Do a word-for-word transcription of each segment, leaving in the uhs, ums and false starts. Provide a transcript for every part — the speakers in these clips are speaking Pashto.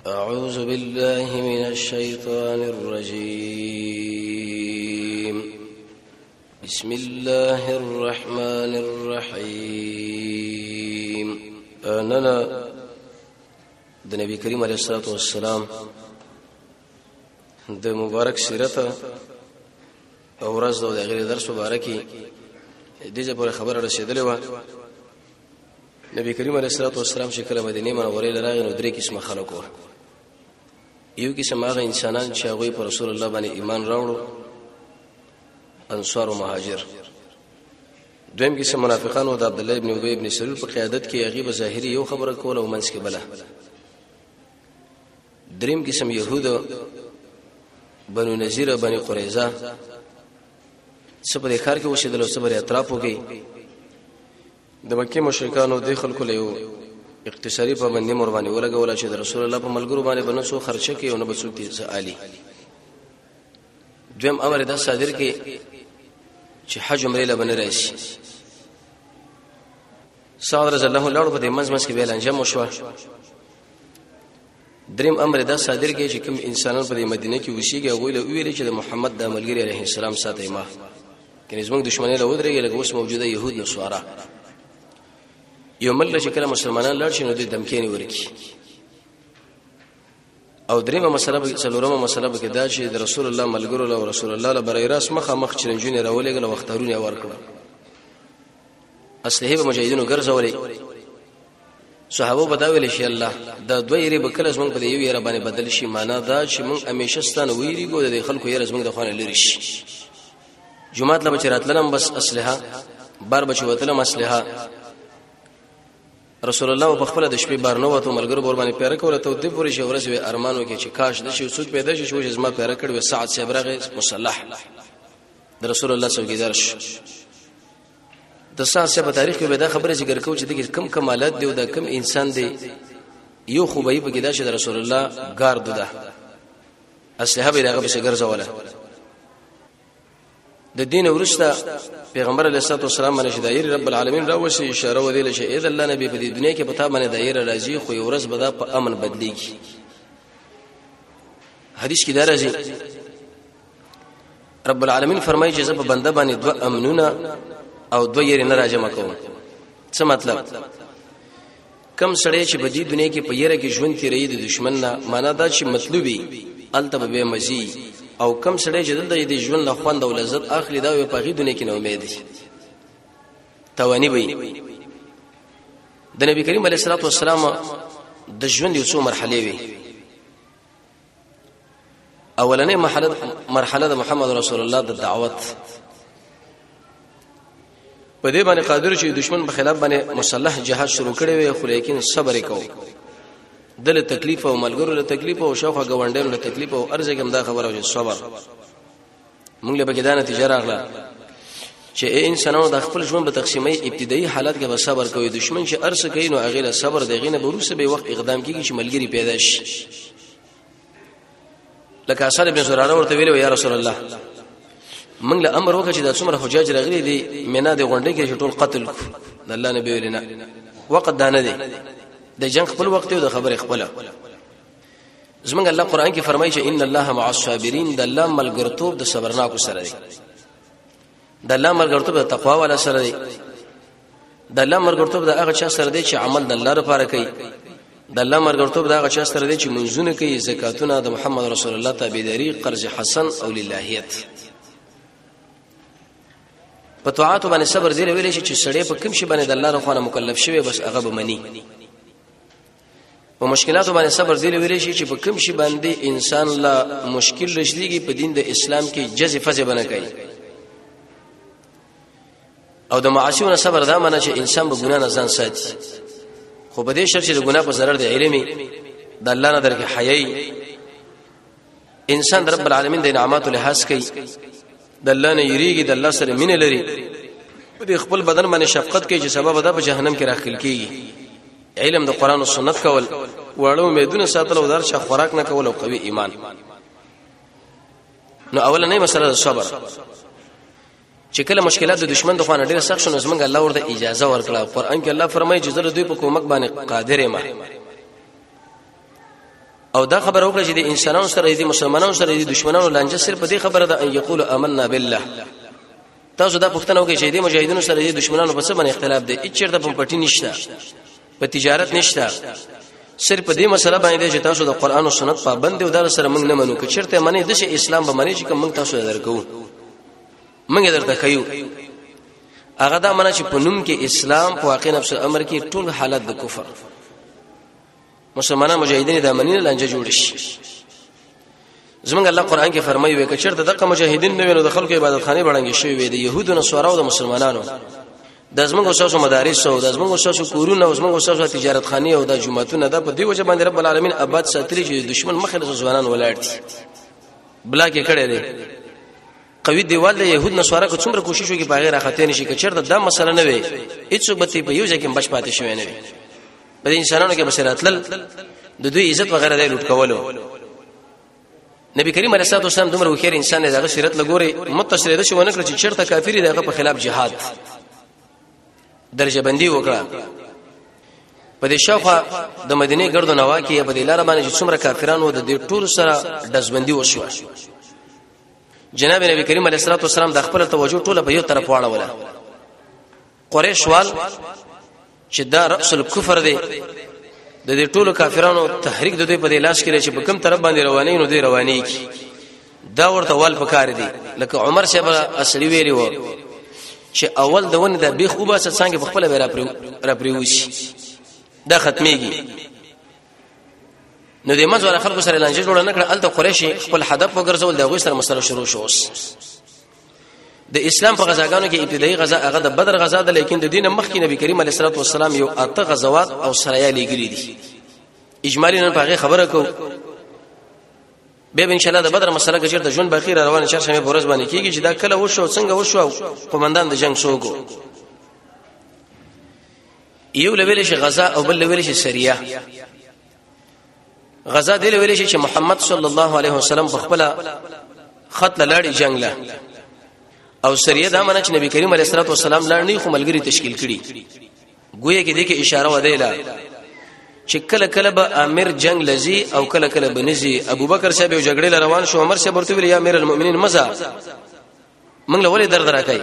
أعوذ بالله من الشيطان الرجيم بسم الله الرحمن الرحيم أننا د نبی کریم علیه الصلاة والسلام د مبارک سیرت او ورځ د غیر درس مبارکي دغه پر خبره رسیدلې و. نبی کریم علیه الصلاة والسلام چې کله مدینه منوره لراغ نو درې قسمه خلکو، یو قسم هغه انسانان چې هغه پر رسول الله باندې ایمان راوړو، انصار او مهاجر. دویم قسم منافقان او د عبد الله ابن ابي ابن سلول په قیادت کې هغه ظاهري یو خبره کوله او منځ کې بله. دریم قسم يهود بنو نذیر او بنو قریظه سپه کار کې وشیدل او سپه اطرافو کې د مکه مشرکانو د خلکو له یو اقتصادي پابندي مرواني ولګول چې د رسول الله په ملګرو باندې بنسو خرچه کې او نه بسوک دي عالی. دویم امر د صادر کې چې حج عمره له بنه راشي. صادر رضی الله عنه په دې مزمس کې ویل انجام وشو. دریم امر دا صادر کې چې کوم انسانان په مدینه کې وشيږي هغه له ویل چې د محمد د ملګری عليه السلام ساتي ما کله زموږ دښمنۍ له ودرېږي لکه اوس موجوده يهود نصارا. یو مل چې کله مسلمانان لړ شي نو د دمکینی ورکی. او دریمه مسله څلورمه مسله به کې دا چې د رسول الله ملګرو له رسول الله له برای راس مخه مخ چرنجونی راولېګل وختارونه ورکړه. اصله به مجاهدینو ګرځولې صحابه بداویل شي الله دا دوه یری به کله زمونږ په یو یره باندې بدل شي. معنا دا چې مونږ همیشه ستانه ویریګو د خلکو یره زمونږ د خوانه لري شي. جمعات لا بچراتلم بس اسلحه بار بچوتلم اسلحه. رسول الله په خپل د شپې بار نو وته ملګرو بور باندې پیره کوله ته د پوری شورز وی ارمانو کې چې کاش د شي سود پیدا شي چې زما پیره کړو ساعت صبرغه مصلح د رسول الله څوګیدار شو. د ساسه په تاریخ کې به دا خبره ذکر کوي چې د کم کمالات دی او د کم انسان دی. یو خوبای په کې دا چې د رسول الله ګارد ده اسلحه به دغه په څیر ځوله. د دین ورسته پیغمبر علیه الصلاه والسلام باندې دایر رب العالمین راوسی اشاره ودیل شي اذا الله نبی په دې دنیا کې پتا باندې دایر راځي خو یو ورځ به دا په امن بدلیږي. حدیث کې دا راځي رب العالمین فرمایي چې زه په بنده باندې دوه امنونه او دوه یې نه راځم کوم. څه مطلب؟ کم سړی چې په دې دنیا کې په یره کې ژوند تیرې د دشمن نه معنا دا چې مطلوبي التب به مزي او کم سړی چې د ژوند له خوند او لذت اخلي دا په غي دنیا کې نه امید دي توانی وي. د نبی کریم علیه الصلاه والسلام د ژوند یو څو مرحله وي. اولنې مرحله مرحله د محمد رسول الله د دعوت په دې باندې قادر چې دشمن په خلاف باندې مسلح جهاد شروع کړي وي خو لیکن صبر وکاو. دله تکلیف او ملګرو له تکلیف او شوخه غونډینو له تکلیف او ارزګم دا خبره او صبر موږ له بګیدانه تجارت اغلا چې انسانانو د خپل ژوند په تقسیمي ابتدایي حالات کې به صبر کوي. دشمن چې ارس کوي نو هغه له صبر دغه نه بروسه به وخت اقدام کیږي چې ملګری پیدا شي. لکه اصل ابن زراره ورته ویلو یا رسول الله موږ له امر وکړه چې د څومره حجاج راغلي دي مینا د غونډې کې ټول قتل د الله نبی ویلنا وقت دانه دي د جنگ خپل وخت او د خبره خپل. زمونږ الله قران کې فرمایي چې ان الله مع الصابرین د الله ملګرتوب د صبرناکو سره دی. د الله ملګرتوب د تقوا والا سره دی. د الله ملګرتوب د هغه چا سره دی چې عمل د الله لپاره کوي. د الله ملګرتوب د هغه چا سره دی چې منځونه کوي، زکاتونه، د محمد رسول الله تابعداري، قرض حسن او للهیت. په طاعت باندې صبر دی ویل شي چې سړی په کوم شي باندې د الله رضا مکلف شوی بس هغه به مني. په مشکلاتو باندې صبر دی ویل شي چې په کوم شي باندې انسان لا مشکل رسیدي په دین د اسلام کې جزې فزې بنه کوي. او د معاصیونو صبر دا معنی چې انسان به ګناه نه ځان ساتي خو په دې شرط چې د ګناه په ضرر د علمي د الله نه درکې حیاي انسان رب العالمین د انعاماتو لحاظ کوي، د الله نه یریږي، د الله سره مینه لري، په خپل بدن باندې شفقت کوي چې سبب ده په جهنم کې راخل کیږي. علم د قران او سنت کول، وړو امیدونه ساتل او درشه خوراک نه کول او قوي ایمان. نو اولنې مسله صبر چې کله مشکلات د دشمن د خوانه ډیره سخت شونه زمونږ الله ورته اجازه ورکړه. قران کې الله فرمایي چې زه دوی په کومک باندې قادر یم. او دا خبر وکړه چې د انسانانو سره دي مسلمانانو سره دي دشمنانو لانجه صرف دې خبره ده ان یقول آمنا بالله تاسو دا پښتنه وکړئ چې د مجاهدینو سره دي دشمنانو په څه باندې اختلاف دي اچ چرته په پټی نشته په تجارت نشته صرف دې مسله باندې چې تاسو د قران او سنت پابند دي او دا سره موږ نه منو چې چرته منی د اسلام به منی چې کوم تاسو درکو موږ درته کوي هغه دا منه چې په نوم کې اسلام په واقع نفس امر کې ټول حالت د کفر مسلمانان مجاهدین د امنین لانجه جوړ شي زمونږ الله قران کې فرمایي وکړه چې دغه مجاهدین نو د خلکو عبادت خانه بڑنګ شوی وي د يهودو نصارا او د مسلمانانو د زمونږ اوساسو مدارس او د زمونږ اوساسو کورونه او زمونږ اوساسو تجارت خانه او د جمعتون د په دی وجه باندې رب العالمین آباد ساتلی چې دشمن مخه د ځوانان ولاړ دي بلا کې کړي دي قوی دیوال د يهود نصارا کو څومره کوشش وکړي په غیر اخته نشي چې چرته دا مسله نه وي هیڅ به په یو ځکه بچ پاتې شوی نه وي په انسانانو کې بصیرتل د دوی عزت وغیرہ دی لوټ کولو نبی کریم علیه الصلاه والسلام دومره خیر انسان دغه سیرت لګوري متصل ده شو نه کړ چې چرته کافری دغه په خلاف jihad درجه بندي وکړه په دې شاوخه د مدینه ګرد نوا کې په دې لار باندې چې څومره کافرانو د دې ټول سره دزبندي وشو جناب نبی کریم علیه الصلاه والسلام د خپل توجه ټوله په یو طرف واړوله قریش وال چې دا رأس الكفر دی د دې ټولو کافرانو تحریک د دوی په لاس کې چې په کوم طرف باندې رواني نو دی رواني کی دا ورته وال پکار دی لکه عمر صاحب اصلي ویری وو چې اول د ونه د بیخ وباسه څنګه په خپل بیره را پریوشي دا ختميږي نو د مزور خلکو سره لانجه جوړ نه کړ الته قریشي خپل هدف وګرځول دا غوښتل سره مسله شروع شو د اسلام په غزاګانو کې ابتدایي غزا هغه د بدر غزا ده لیکن د دین مخکې نبی کریم علیه الصلاه والسلام یو اته غزوات او سرايا لګري دي اجمالی نن په خبره کو به ان شاء الله د بدر مسله کې چیرته ژوند باقی روان چرشمه بورز باندې کیږي چې دا کله وشو څنګه وشو قومندان د جنگ سوګو یو لویل شي غزا او بل لویل شي سریه غزا دی لویل شي چې محمد صلی الله علیه وسلم په خپل خط لاړی جنگ له او سریه دا معنی چې نبی کریم علیه الصلاه والسلام لاړنی خو ملګری تشکیل کړي گویا کې دغه اشاره ودیلا چې کله کله به امیر جنگ لذي او کله کله بنزي ابو بکر صاحب یو جګړه روان شو عمر صاحب ورته ویل یا امیر المؤمنین مزه موږ له ولې درد راکای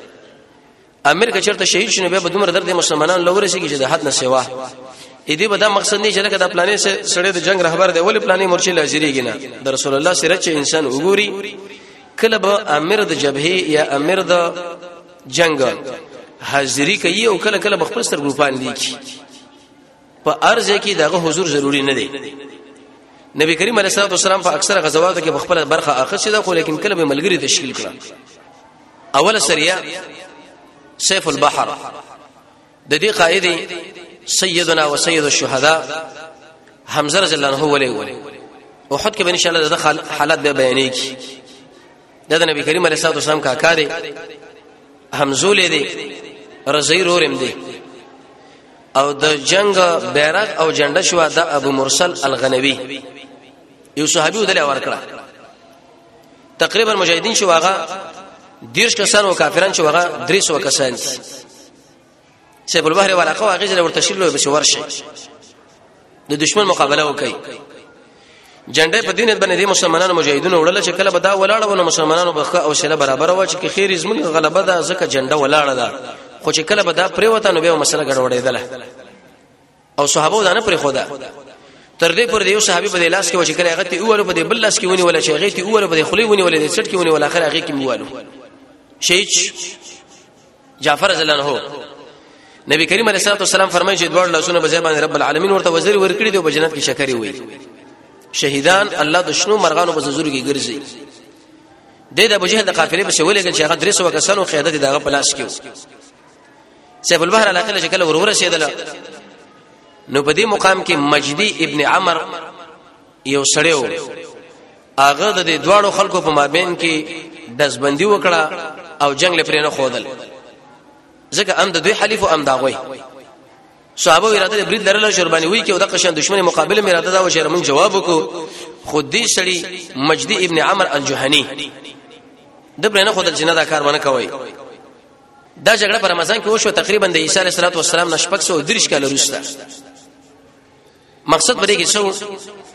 امیر که چرته شهید شنو به دومره درد مسلمانان لور شي چې د حد نه سیوا اې دې به دا مقصد نه چې لکه د پلانې سره د جنگ رهبر دی ولې پلانې مرشي لازریږي نه د رسول الله سره چې انسان وګوري کله به امیر د جبهه یا امیر د جنگ حاضری کوي او کله کله خپل ستر ګروپان لیکي په ارزه کې دغه حضور ضروری نه دی نبی کریم علیه الصلاه والسلام په اکثر غزواتو کې خپل برخه اخیسته ده خو لیکن کله به ملګری تشکیل کړه اوله سریه سیف البحر د دې قائد سیدنا و سید الشهداء حمزه رضی الله عنه ولي احد کې به ان شاء الله د حالات به بیانې کی د نبی کریم علیه الصلاه والسلام کا کاری حمزه لیدي رضی رورم دی او د جنگ بیرغ او جنډه شو د ابو مرسل الغنوی یو صحابي ودل ورکړه تقریبا مجاهدین شو هغه دیرش کسان او کافرانو شو هغه درې سو کسان سیف البحر ورقه هغه ځل ورته شلو به ورشي د دشمن مقابله وکي جنډه په دینت باندې مسلمانانو مجاهدینو وړل چې کله به دا ولاړ ونه مسلمانانو به او شله برابر و چې خیر زمون غلبه ده ځکه جنډه ولاړه ده خو چې کله به دا پرې وته نو به مسله ګډوډېدله او صحابه دا نه پرې خدا تر دې پر یو صحابي په لاس کې و چې کله هغه ته اوره په بل لاس کې ونی ولا چې هغه ته اوره په خلی ونی ولا د سټ کې ونی ولا اخر هغه کې موالو شهید جعفر رضی الله عنه نبی کریم علیه الصلاه والسلام فرمایي چې دوړ لاسونه به ځبان رب العالمین ورته وزیر ورکړي دی په جنت کې شکرې وي شهیدان الله د شنو مرغانو په زور کې ګرځي د دې ابو جهل د قافلې په شولې چې هغه درې سو کسانو قیادت دغه پلاس کې سیف البحر علاقه شکل ورور رسیدله نو په دې مقام کې مجدی ابن عمر یو سړیو هغه د دې دواړو خلکو په مابین کې دزبندي وکړه او جنگ لپاره نه خودل ځکه ام د دوی حلیف او ام داغوي صحابه اراده برید لرله شربانی وی کې او د قشن دشمن مقابله اراده دا و چې موږ جواب وکړو خود دې سړی مجدی ابن عمر الجهنی د برنه خودل جنہ دا کار باندې کوي دا جګړه په رمضان کې وشو تقریبا د عیسی علیه السلام نشپک سو درش کال وروسته مقصد بری کې څو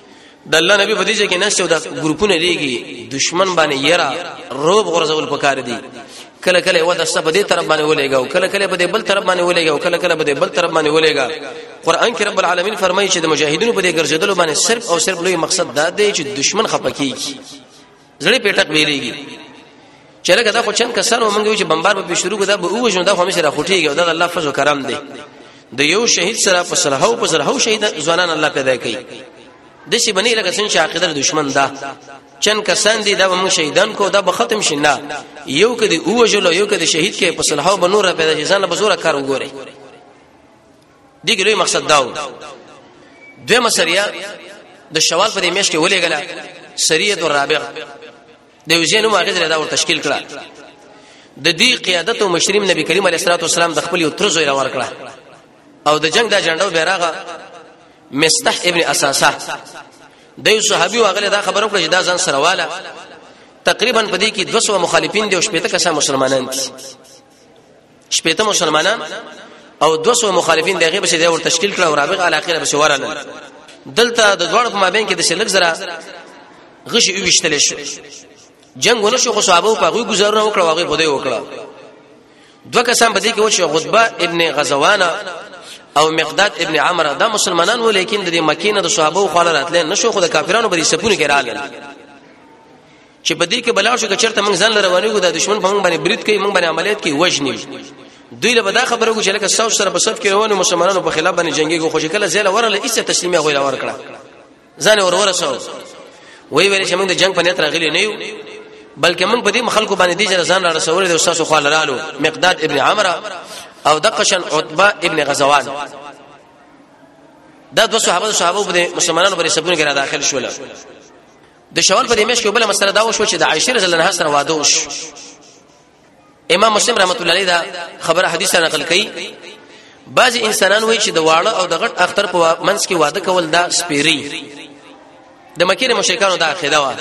د الله نبی بدیجه کې نشته د ګروپونه لري دشمن باندې یرا روب غرزول پکار دي کله کله و د سبا دې طرف باندې ولېګاو کله کله به بل طرف باندې ولېګاو کله کله به بل طرف باندې ولېګا قران کې رب العالمین فرمایي چې د مجاهدینو په دې ګرځېدلو باندې صرف او صرف لوی مقصد دا دی چې دشمن خپکیږي زړه پیټک ویلېږي چې لکه دا خو چن کسانو مونږ چې بمبار به شروع کړه به وښنو دا همیشه را خوټیږي دا الله فضل کرم دی د یو شهید سره په سلهو په سلهو شهید ځوانان الله پیدا کړي د شي بنې لکه څنګه چې عقیده دشمن دا چن کسان دي دا موږ شهیدان کو دا به ختم شینه یو کدي اوجلو یو کدي شهید کې په سلهو به نور پیدا شي ځان به زوره کار وګوري دغه لوی مقصد داو دوه مسریه د شوال په دې میش کې ولې غلا سریه الرابع د وزینو ماغذ دا ور تشکیل کړه د دې قیادت او مشریم نبی کریم علیه الصلاه والسلام د خپل یو ترزو را ور کړه او د جنگ دا جنډو بیرغه مستح ابن اساسه د یو صحابي واغله دا خبرو کړه چې دا ځان سره والا تقریبا په دې کې دوه سوه مخالفین دي او شپږ کسان مسلمانان دي شپږ مسلمانان او دوه سوه مخالفین دغه به دا ور تشکیل کړه او رابغه علی اخره به شورانه دلته د دوړ په مابین کې د شلک زره غشي ویشتل شي جنگونه شو خو صحابه په غوي گزارونه وکړه واغې په دې وکړه دوه کسان په دې کې و چې غضبه ابن غزوانه او مقداد ابن عمرو دا مسلمانان و لیکن د مکینه د صحابه خو راتل نشو خو د کافرانو بری سپونه کې راغل چې په دې کې بلا شو چې چرته موږ ځان روانیږو د دشمن په موږ باندې برید کوي موږ باندې عملیات کوي وجنی دوی له بدا خبره کو چې لکه ساو سره په صف کې روانو مسلمانانو په خلاف باندې جنگي کو خوشی کله زیاله ورله ایسه تسلیمه غوړه ورکړه ځان ور ورسو وی ویل چې موږ د جنگ په نیت راغلي نه یو بلکې موږ په دې مخالکو باندې دي چې ځان را رسول دي استاد خو لرالو مقداد ابن عمرو او دقشن عتبه ابن غزوان دا دوه صحابه صحابه په مسلمانانو باندې سبونه کې را داخل شول د شوال په دې مېش کې بل مسله دا وشو چې د عائشه رضی الله عنها سره واده وش امام مسلم رحمت الله علیه دا خبره حدیث نقل کړي بعض انسانان وایي چې د واړه او د غټ اختر په منځ کې واده کول دا سپيري د مکه مشرکانو دا عقیده و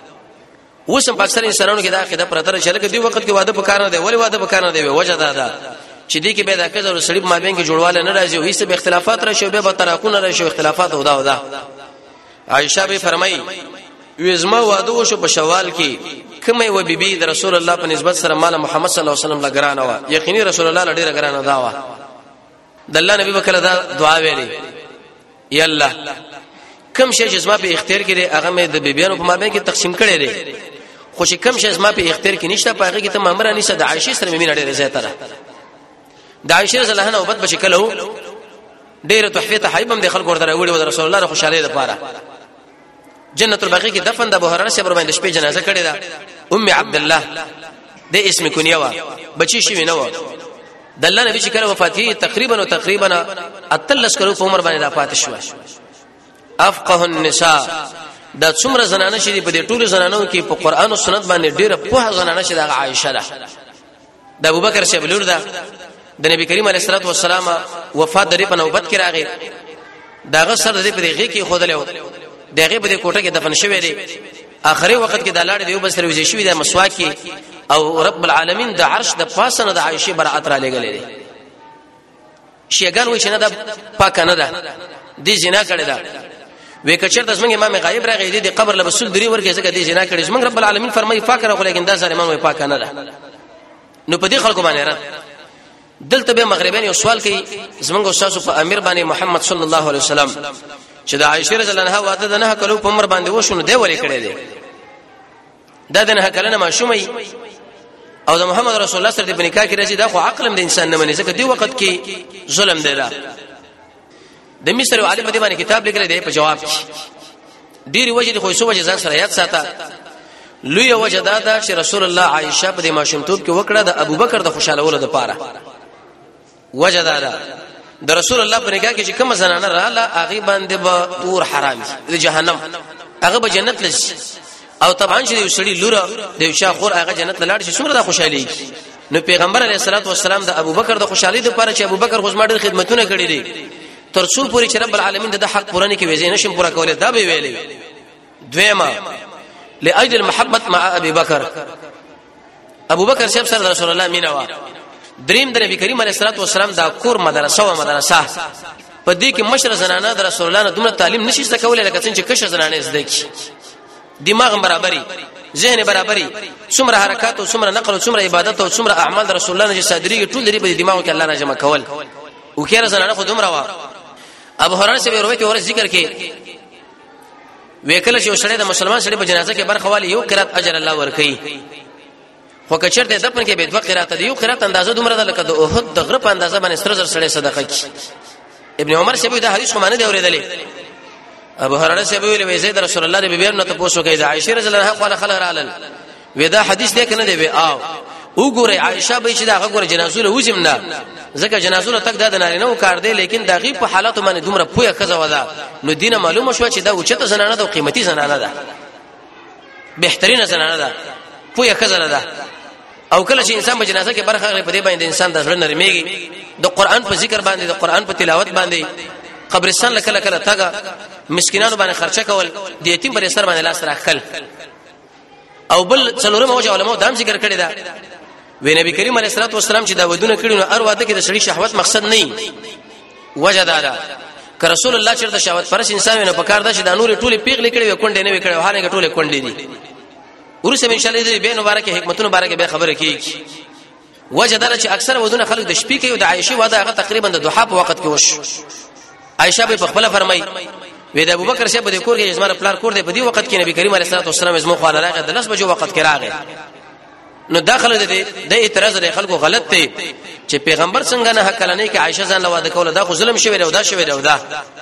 اوس په اکثر انسانانو کې دا عقیده پرته چې لکه دی وخت کې واده پکاره دی ولی واده پکاره دی وجه دا ده چې دې کې به دا کزه او سړي مابین کې جوړواله نه راځي او هیڅ به اختلافات راشي به تراکونه راشي اختلافات ودا ودا عائشه به فرمایي وزما واده وشو په شوال کې کومه و بیبي د رسول الله په نسبت سره مال محمد صلی الله علیه وسلم لګرانه و یقیني رسول الله لډیره ګرانه دا و د الله نبی وکړه دا دعا ویلي یا الله کوم شی چې زما په اختیار کې دی هغه مې د بیبيانو په مابین کې تقسیم کړی دی خو چې کوم شی زما په اختیار کې نشته په هغه کې ته مامره نشته د عائشه سره مې ډیره زیاته ده د عائشه رضی الله عنها وبد بشکلو ډیره تحفه ته حیبم د خلکو ورته وړي د رسول الله خوشاله لپاره جنت البقیع کې دفن د ابو هريره صبر باندې شپې جنازه کړې ده ام عبد الله د اسم کنیه وا بچی شي نه و د الله نبی چې کله وفات کی تقریبا او تقریبا اتلس کلو په عمر باندې وفات شو افقه النساء د څومره زنانه چې په دې ټولو زنانو کې په قران او سنت باندې ډیره په زنانه چې د عائشه ده د ابوبکر شبلور ده د نبی کریم علیه الصلاه والسلام وفات لري په نوبت کې راغی داغه سر دې په دې کې خودلو دغه په دې کوټه کې دفن شوی دی اخري وخت کې د لاړ دی وبس روزي شوی د مسواک او رب العالمین د عرش د پاسنه د عائشه برائت را لګلې دي شیګان وې چې نه د پاک نه ده دي زنا کړی ده وې کچر د زمنګ امام غایب راغی دی قبر لبسل دري ورګه څنګه دي زنا کړی زمنګ رب العالمین فرمایي فاکر خو لیکن دا سره امام وې پاک نه ده نو په دې خلکو باندې را دلته به مغربین یو سوال کوي زمنګ استاد په امیر باندې محمد صلی الله علیه وسلم چې د عائشه رضی الله عنها واده د نه کلو په عمر باندې وشونه دی ولې کړی دی دا د نه کلنه ماشومي او د محمد رسول الله سره د نکاح کې راځي دا خو عقل د انسان نه مني ځکه دی وخت کې ظلم دی دا د مصر عالم په دې باندې کتاب لیکل دی په جواب کې ډیری وجه خو سو وجه ځان سره یاد ساته لوی وجه دا ده چې رسول الله عائشه په دې ماشومتوب کې وکړه د ابوبکر د خوشاله ولود لپاره وجه دا ده د رسول الله په نگاه کې چې کوم زنانه رااله هغه باندې به تور حرام دي جهنم هغه به جنت لږ او طبعا چې یو سړي لوره د یو شاخور هغه جنت لاړ شي څومره د خوشحالي نو پیغمبر علیه الصلاه والسلام د ابوبکر د خوشحالي لپاره چې ابوبکر خو زما ډېر خدمتونه کړې دي تر څو پوری چې رب العالمین د حق پوره نه کوي زین نشم پوره کوله دا به ویلې دویمه لاجل المحبه مع ابي بکر ابوبکر صاحب سره رسول الله مینا وا دریم د نبی کریم علیه الصلاه والسلام دا کور مدرسه او مدرسه په دې کې مشر زنانه د رسول الله نه دومره تعلیم نشي زده کولای لکه څنګه چې کشر زنانه زده کی دماغ برابرۍ ذهن برابرۍ څومره حرکات او څومره نقل او څومره عبادت او څومره اعمال د رسول الله نه صادري ټول لري په دماغ کې الله نه جمع کول او کېره زنانه خو دومره وا ابو هريره سے روایت اور ذکر کې وکله چې سړی د مسلمان سړي په جنازه کې برخه والی یو قرات اجر الله ورکړي خو کچرته دفن کې به دوه قرات دی یو قرات اندازه دومره ده لکه د احد د غره په اندازه باندې ستر زر سړی صدقه کوي ابن عمر سے به دا حدیث کومانه دی اوریدلې ابو هريره سے ویل زید رسول الله دی بیرنه ته پوښتنه کوي عائشه رضی الله عنها قال خلق علل ودا حدیث دی کنه دی وی او وګوره عائشه به چې دا وګوره جنازه له وزم نه ځکه جنازه له تک د نارینه او کار دی لیکن دا غي په حالاتو باندې دومره پوهه خزه ودا نو دینه معلومه شو چې دا اوچته زنانه ده او قیمتي زنانه ده بهترینه زنانه ده پوهه خزه ده او کله چې انسان په جنازه کې برخه غړي په دې باندې انسان د زړه نرميږي د قران په ذکر باندې د قران په تلاوت باندې قبرستان لکه لکه تاګه مسکینانو باندې خرچه کول د یتیم پر سر باندې لاس راخل او بل څلورم اوجه علماء دام ذکر کړی دا وی نبی کریم علیه الصلاه والسلام چې دا ودونه کړي نو ار واده کې د شړي شهوت مقصد نه وجه دا که رسول الله چې د شهوت پرس انسان نه پکار دا چې د نور ټوله پیغلې کړي وکونډې نه وکړي هغه ټوله کونډې دي ورسې ان شاء الله دې به مبارک حکمتونو مبارک به خبره کیږي وجه دا چې اکثر ودونه خلک د شپې کې او د عائشه واده هغه تقریبا د دوحه په وخت کې وش عائشه به خپل فرمای وې د ابوبکر شه په کور کې زماره پلار کور دی په دې وخت کې نبی کریم علیه الصلاه والسلام زمو خو راغی د لس بجو وخت کې راغی نو داخله دي د اعتراض لري خلکو غلط دی چې پیغمبر څنګه نه حق لنی کې عائشه ځان لواده کوله دا خو ظلم شوی او دا شوی او دا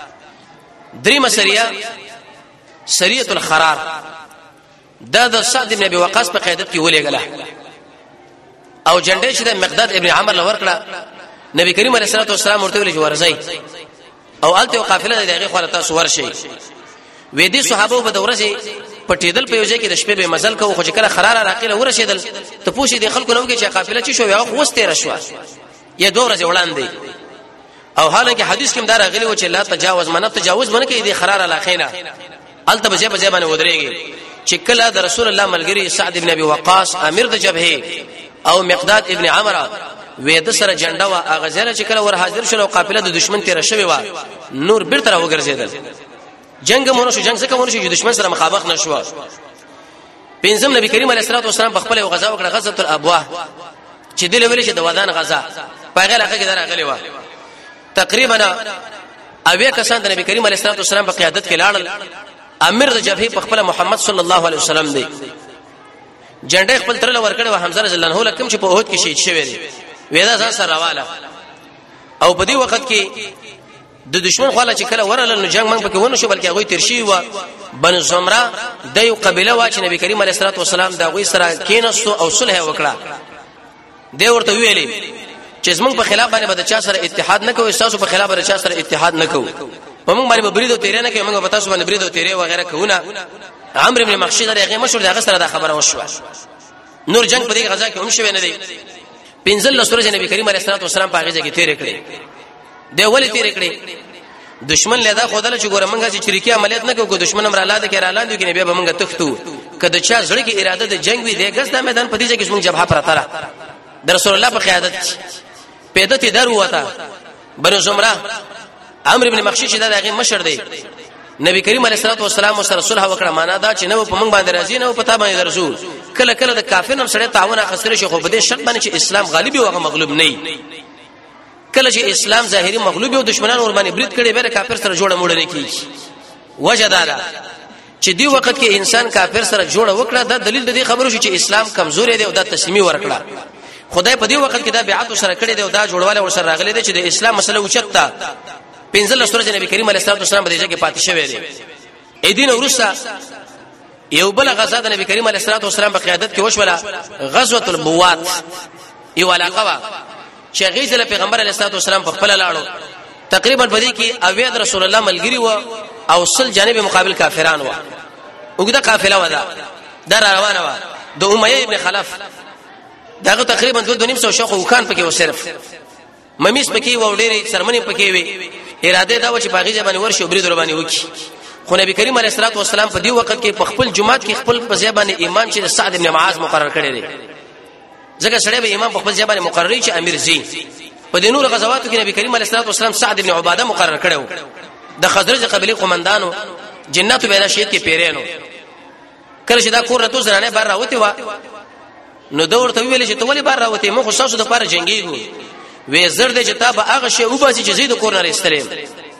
درې مسریه سریه الخرار دا د سعد ابن ابي وقاص په قیادت کې ولېګله او جنډې چې د مقداد ابن عمر لور کړه نبی کریم علیه الصلاه والسلام ورته ویل چې ورځي او الته قافله دغه خو تاسو ورشي وې دي صحابه په دورځي پټیدل په یوځای کې د شپې به مزل کوو خو چې کله خراره راقله ورشیدل ته پوښي د خلکو نو کې چې قافله چی شو یا خو وسته رشوا یا دوه ورځې وړاندې او حالانکه حدیث کې مدار غلي و چې لا تجاوز منه تجاوز منه کې د خراره لاخینه الته بځه بځه باندې ودرېږي چې کله د رسول الله ملګری سعد ابن ابي وقاص امیر د جبهه او مقداد ابن عمره وې د سره جنډه وا اغزله چې کله ور حاضر شول قافله د دشمن تیر شوی و نور بیرته وګرځیدل جنگ مونږ شو جنگ څخه مونږ شو دشمن سره مخابخ نشو پنځم نبی کریم علیه الصلاه والسلام په خپل غزا وکړه غزوه الابواه چې دل ویل چې د ودان غزا په غل هغه کې راغلی و تقریبا اوی کسان د نبی کریم علیه الصلاه والسلام په قیادت کې لاړل امیر د جبهه په خپل محمد صلی الله علیه وسلم دی جنډه خپل تر لور کړه و حمزه رضی الله عنه لکم چې په اوهد کې شهید شوی دی وېدا ځان سره راواله او په دې وخت کې د دشمن خواله چې کله ورل نو جنگ من پکې ونه شو بلکې هغه ترشی و بن زمره د یو قبيله وا چې نبی کریم علیه الصلاه والسلام دا غوي سره کیناستو او صلح وکړه دی ورته ویلي چې زمونږ په خلاف باندې بد چا سره اتحاد نه کوي تاسو په خلاف باندې چا سره اتحاد نه کوي په موږ باندې بریدو تیرې نه کوي موږ په تاسو باندې بریدو تیرې و غیره کوونه عمرو ابن مخشید هغه مشهور دغه سره دا خبره وشوه نور جنگ په دې غزا کې هم شوی نه دی پنځل لسورج نبی کریم علیه الصلاه والسلام په هغه ځای کې تیرې کړې دی ولې تیرې کړې دشمن له دا خدای چې ګوره مونږه چې چریکي عملیات نه کوو دشمن امر الله دې کې را لاندې کې نبی به مونږه تختو کله چې زړه کې اراده د جنگ وي د غزا میدان په دې ځای کې مونږ جبهه پراته را د رسول الله په قیادت پیدا ته درو وتا بنو زمره عمرو ابن مخشید دا هغه مشر دی نبی کریم علیه الصلاه والسلام سره صلح وکړه معنا دا چې نو په مونږ باندې راځي نو په تا باندې رسول کله کله د کافر نم سره تعاون اخستره شي خو په دې شرط باندې چې اسلام غالب وي او مغلوب نه کله چې اسلام ظاهري مغلوب او دشمنان ور باندې برید کړي به کافر سره جوړه موړه نه کیږي وجدادا چې دی وخت کې انسان کافر سره جوړه وکړه دا دلیل د دې خبرو شو چې اسلام کمزوري دی او دا تسلیمي ورکړه خدای په دې وخت کې دا بیعت سره کړی دی او دا جوړواله ور سره راغلی دی چې د اسلام مسله اوچتا پنځل سورج نبی کریم علیه الصلاه والسلام په دې کې پاتې شوی دی اې دین ورسره یو بل غزا د نبی کریم علیه الصلاه والسلام په قیادت کې وشوله غزوه البوات یو علاقه چې غیزله پیغمبر علیه الصلاه والسلام په خپل لاړو تقریبا په دې کې اوید رسول الله ملګری و او سل جانب مقابل کافرانو و وګدا قافله و دا در روانه و د امیه ابن خلف داغه تقریبا دوه نیم سو شخو خان پکې و صرف ممیس پکې و ډېری سرمنی پکې وي اراده دا و چې باغی باندې ورشي برید ور باندې وکي خو نبی کریم علیه الصلاه والسلام په دې وخت کې په خپل جماعت کې خپل په ځای باندې ایمان چې سعد ابن معاذ مقرر کړی دی ځکه سړی به امام په خپل ځای باندې مقرری چې امیر زی په دې نور غزواتو کې نبی کریم علیه الصلاه والسلام سعد ابن عباده مقرر کړو د خزرج قبيله قومندانو جناتو به راشد کې پیرانو کله چې دا کور راتو زرانه بار راوته و نو دور ته ویل چې ته ولې بار راوته مخ خصوصو د پاره جنگيږي وې زر دې چې تا به هغه شی وباسي چې زید کور نه استلم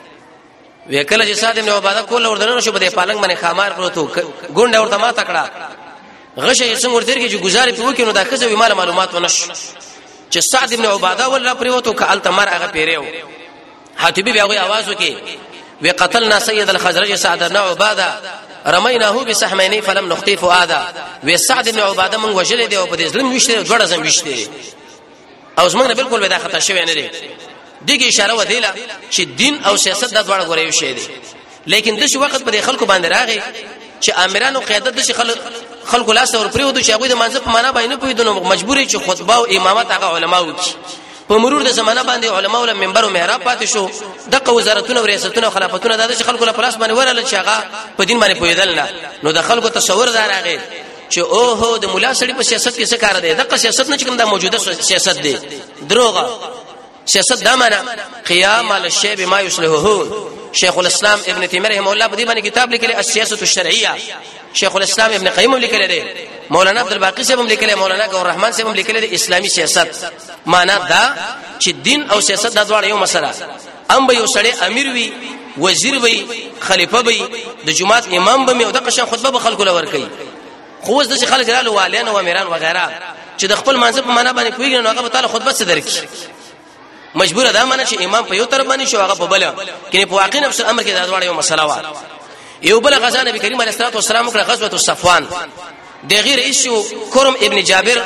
وې کله چې سعد ابن عباده کول وردن شو په پالنګ باندې خامار پروتو ګونډه ورته ما تکړه غشه څنګه ورته کې چې گزارې په وکینو دا کزه ویمال معلومات ونش چې سعد ابن عباده ول پروتو کال تمر هغه پیریو حاتبی بیا غوي आवाज وکي وقتلنا سيد الخزرج سعد بن عباده رميناه بسحمين فلم نخطي فؤادا وسعد بن عباده من وجل دی او په دې ظلم وشته جوړه زم وشته او زمونږ بالکل ودا خطا شوی نه دی دغه اشاره ودیله چې دین او سیاست د دوړ غوړې شي دي لیکن د شي وخت په خلکو باندې راغی چې امیرانو قیادت د خلک خلکو لاس ور پریو د شاغوی د منځ په معنا باندې پویدنو مجبورې چې خطبه او امامت هغه علما وکړي په مرور د زمانہ باندې علما ول منبر او محراب پاتې شو دغه وزارتونه او ریاستونه او خلافتونه د خلکو له پلاس باندې ورل چې هغه په دین باندې پویدل نه نو د خلکو تصور دار راغی چې او هو د مولا سړي په سیاست کې څه کار دی دغه سیاست نه چې کوم د موجوده سیاست دی دروغه سیاست دا معنا قیام علی الشی بما یصلحه شیخ الاسلام ابن تیمیه رحمه الله په دې باندې کتاب لیکلی السیاسه الشرعیه شیخ الاسلام ابن قیم لیکلی دی مولانا عبد الباقی صاحب لیکلی مولانا ګور رحمان صاحب لیکلی دی اسلامی سیاست معنا دا چې دین او سیاست د دوه یو مسله ام به یو سړی امیر وي وزیر وي خلیفہ وي د جماعت امام به او د قشن خطبه به خلکو لور کوي خو د خلک رالو والین او امیران وغیرہ چې د خپل منځ په معنا باندې کوي نو هغه تعالی خطبه څه درکې مجبور ده معنی چې امام په یو طرف باندې شو هغه په بل کینه په واقع نفس امر کې دا ډول یو مسله و یو بل غزا نبی کریم علیه الصلاه والسلام کړه غزوه الصفوان د غیر ایشو کرم ابن جابر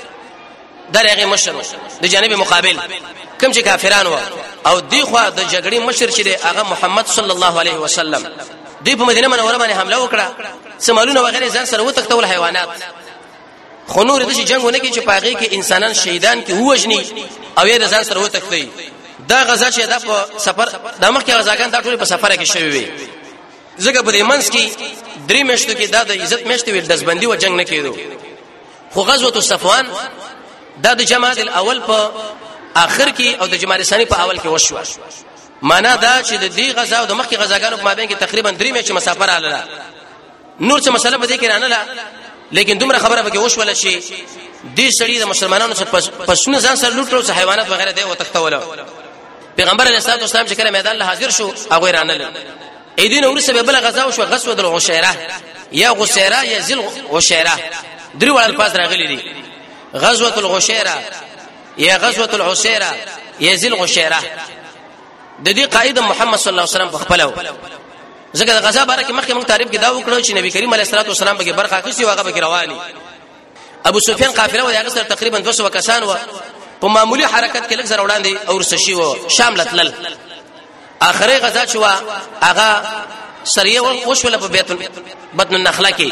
درغه مشر د جانب مقابل کوم چې کافرانو او دی خو د جګړې مشر چې هغه محمد صلی الله علیه وسلم دی په مدینه منوره باندې حمله وکړه سمالونه وغیرہ ځان سره وتښتول حیوانات خو نور د جنگونه کې چې پاغي کې انسانان شهیدان کې وژني او یې ځان سره وتښتي دا غزا چې دا په سفر د مخکې غزاګان دا ټول په سفر کې شوی وي زګه په دې منځ کې درې مشتو کې دا د عزت مشتو ویل دزبندي و جنگ نه کېدو خو غزوه الصفوان دا د جماد الاول په اخر کې او د جماد ثانی په اول کې وشو معنا دا چې د دې غزا او د مخکې غزاګانو په مابین کې تقریبا درې مشت مسافر اله نور څه مسله په دې کې رانه لیکن دومره خبره به کې وشوله شي دې سړي د مسلمانانو څخه پسونه ځان سره لوټو حیوانات وغیرہ دی وتښتول پیغمبر علیه الصلاه والسلام چې کله میدان له حاضر شو هغه رانه اېدین اورسه به بل غزا وشو غزوه الغشيره یا غشيره یا ذل غشيره درې ول الفاظ راغلي دي غزوه الغشيره یا غزوه العسيره یا ذل غشيره د دې قائد محمد صلی الله علیه وسلم په خپلو زګه د غزا باره کې مخکې موږ تعریف کې دا وکړو چې نبی کریم علیه الصلاه والسلام به برخه اخیستي او هغه به رواني ابو سفیان قافله و هغه سره تقریبا دوه سوه کسان و په معمولی حرکت کې لږ زر وړاندې او رسشي و شام لتل اخري غزا شو هغه سریه وشول په بیت بدن النخله کې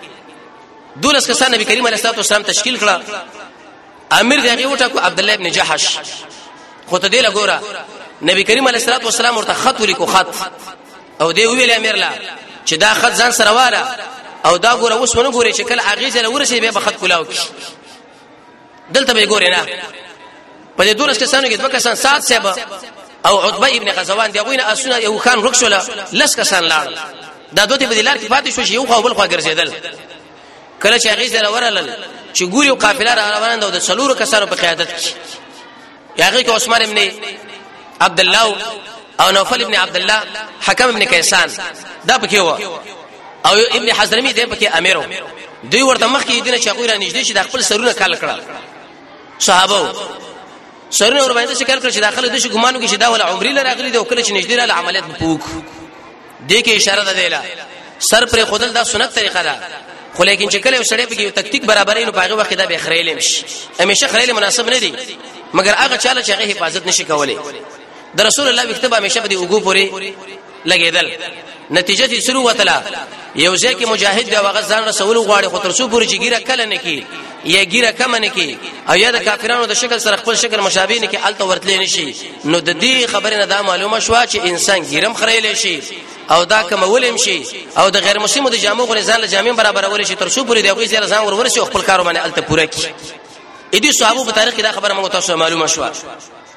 دولس کسان نبی کریم علیه الصلاه والسلام تشکیل کړه امیر دغه وټه کو عبد الله ابن جحش خو ته دی لګورا نبی کریم علیه الصلاه والسلام ورته خط ولیکو خط او دی ویل امیر لا چې دا خط ځان سره واره او دا ګوره اوس ونه ګوري چې کله اغه ځله ورسې به خط کولاو کی دلته به ګوري نه په دې دولس کسانو کې دوه کسان سات صاحب او عتبه ابن غزوان دی غوینه اسونه یو خان رخصوله لس کسان لاړ دا دوی په دلار کې پاتې شو یو خو بل خو ګرځیدل کله چې اغه ځله ورلل چې ګوري او قافله را روان ده د څلورو کسانو په قیادت کې یاغه کې عثمان ابن عبد الله او نوفل ابن عبد الله حکم ابن کیسان دا پکې و او ابن حضرمی دی پکې امیرو دوی ورته مخ کې دینه چې غوړه نږدې شي د خپل سرونه کال کړه صحابه سرونه ور باندې شکل کړ چې داخله د شي ګمانو کې چې دا ول عمرې لره غلي دی او کله چې نږدې را عملیات پوک دې کې اشاره ده دیلا سر پر خودل دا سنت طریقه ده خو لیکن چې کله سړی په یو تکتیک برابرې نو پاغه وخت دا به خریلم شي همیشه خریل مناسب نه دي مګر هغه چاله چې هغه حفاظت نشي کولای د رسول الله وکتب همیشه په دې وګو پورې لګیدل نتیجه دې شروع وتله یو ځکه مجاهد دی هغه ځان رسول غواړي خو تر څو پورې جګیره کله نه کی یا ګیره کم نه کی او یا د کافرانو د شکل سره خپل شکل مشابه نه کی الته ورتلې نشي نو د دې خبره نه دا معلومه شو چې انسان ګیرم خړېلې شي او دا کومولم شي او د غیر مسلمو د جامو غره ځان له جامین برابرول شي تر څو پورې دی هغه سره ځان ورور شي خپل کارو باندې الته پوره کی اې دې صحابه په تاریخ کې دا خبره موږ تاسو معلومه شو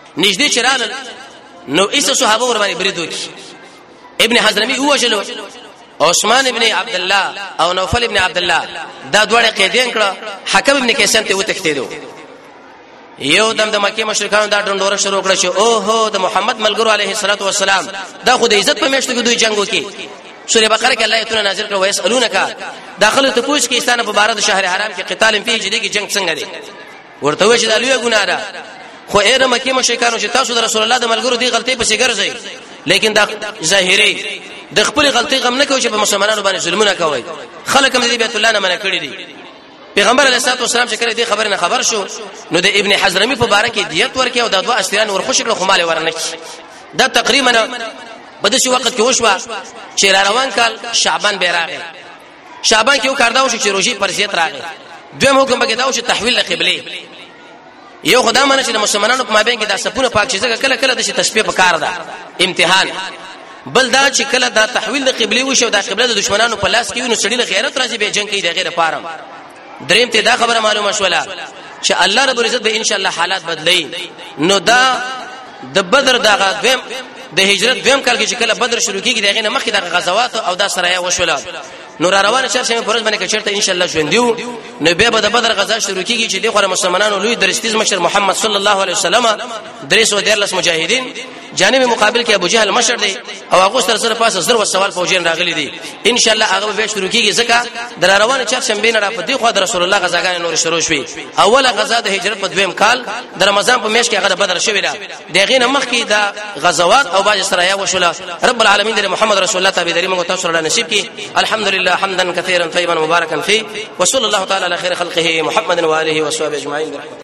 نږدې چرال نو ایسه صحابه ور باندې بریدو کی ابن حضرمی وجلو عثمان ابن عبد الله او نوفل ابن عبد الله دا دوړه قیدین کړه حکم ابن کیسان ته وتښتیدو یو دم د مکه مشرکانو دا ډنډوره شروع کړه چې او هو د محمد ملګرو علیه الصلاۃ والسلام دا خو د عزت په میاشتو کې دوی جنگو کې سوره بقره کې الله تعالی نازل کړ ويسالونک داخله ته پوښتنه کې استانه په بار د شهر حرام کې قتال فيه جدي کې جنگ څنګه دی ورته وایي چې دا لوی ګناه ده خو اې د مکه مشرکانو چې تاسو د رسول الله د ملګرو دی غلطي په سیګر ځای لیکن دا ظاهري د خپل غلطي غم نه کوي چې په مسلمانانو باندې ظلمونه کوي خلک هم دې بیت الله نه منع کړی دي پیغمبر علیه الصلاه والسلام چې کړه دې خبر نه خبر شو نو د ابن حضرمی په باره کې دیت ورکې او د دوه اسیران ورخوش کړه خو مال ورنه دا تقریبا په داسې وخت کې وشو چې روان کال شعبان به راغی شعبان کې یو کار دا و چې روزي پرزیت راغی دویم حکم به دا و چې تحویل قبله یو خدای مانه چې مسلمانانو په مابین کې دا سپونه پاک چیزه کله کله د تشبیه په کار ده امتحان بل دا چې کله دا تحویل د قبله وشو دا قبله د دشمنانو په لاس کې وي نو سړی له غیرت راځي به جنگ کوي د غیر پاره دریم ته دا خبره معلومه شوله چې الله رب العزت به ان شاء الله حالات بدلي نو دا د بدر دا دویم د هجرت دویم کال کې چې کله بدر شروع کیږي دغه نه مخکې د غزوات او د سرايا وشوله نو را روانه چرشه په ورځ باندې کچرته ان شاء الله ژوندیو نو به د بدر غزا شروع کیږي چې د خو مسلمانانو لوی درستیز مشر محمد صلی الله علیه وسلم درس و دیرلس مجاهدین جانب مقابل کې ابو جهل مشر دی او هغه سره سره پاسه زر و سوال فوجین راغلي دي ان شاء الله هغه به شروع کیږي ځکه در روانه چرشه بین را په دی خو د رسول الله غزاګان نور شروع شوي اوله غزا د هجرت په دویم کال د رمضان په میاشت کې هغه بدر شوی دا دغه نه مخکې د غزوات او باج سرايا وشوله رب العالمین د محمد رسول الله تابعداري موږ تاسو سره نصیب کی الحمدلله حمدا كثيرا طيبا مباركا فيه وصلى الله تعالى على خير خلقه محمد واله وصحبه اجمعين.